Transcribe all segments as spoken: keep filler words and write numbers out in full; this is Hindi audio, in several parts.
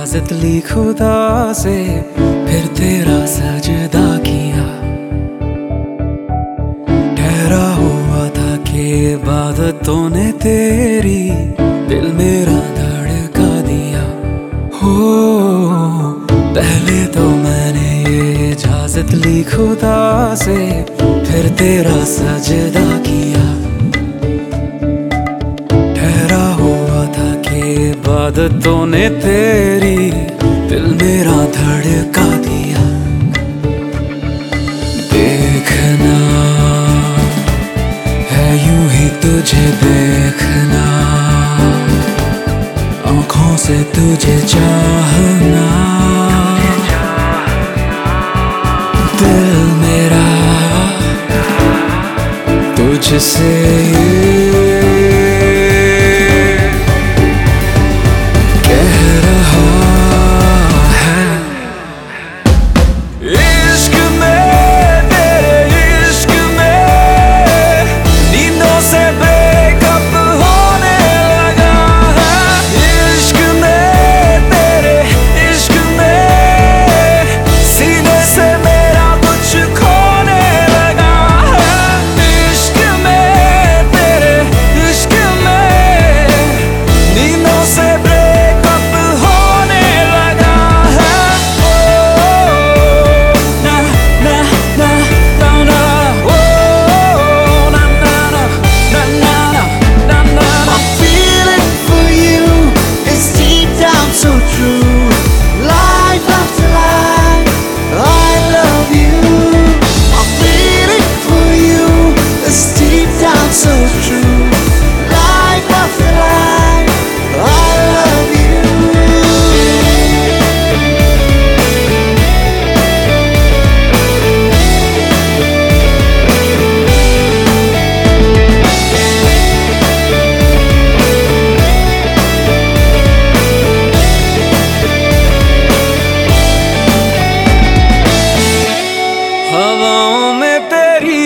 इजाजत ली खुदा से, फिर तेरा सजदा किया। ठहरा हुआ था कि इबादतों ने तेरी दिल मेरा धड़का दिया। हो पहले तो मैंने ये इजाजत ली खुदा से, फिर तेरा सजदा किया। ठहरा हुआ था कि इबादतों ने तेरी दिल मेरा धड़का दिया। देखना है यूं ही तुझे देखना, आँखों से तुझे चाहना। दिल मेरा तुझसे कह रहा है। इश्क में तेरे इश्क में नींदों से ब्रेकअप होने लगा है। इश्क में तेरे इश्क में सीने से मेरा कुछ खोने लगा है। इश्क में तेरे इश्क में नींदों से ब्रेकअप होने लगा है। ओ ना ना ना ना ना, ओ ना ना ना ना ना ना ना। My feeling for you is deep down so true. Life after life, I love you. My feeling for you is deep down so true. Life after life, I love you. हवाओं में तेरी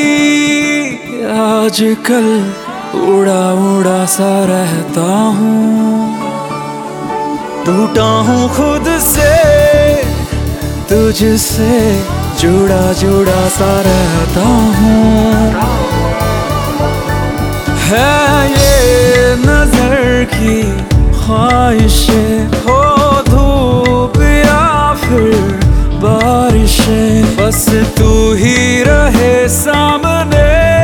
आजकल उड़ा उड़ा सा रहता हूँ। टूटा हूँ खुद से, तुझसे जुड़ा जुड़ा सा रहता हूँ। है ये नजर की ख्वाहिशें, हो धूप या फिर बारिशें, बस तू ही रहे सामने।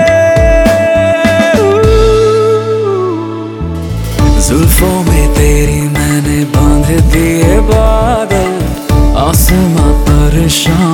जुल्फों में तेरी मैंने बांध दिए बादल, आसमां परेशान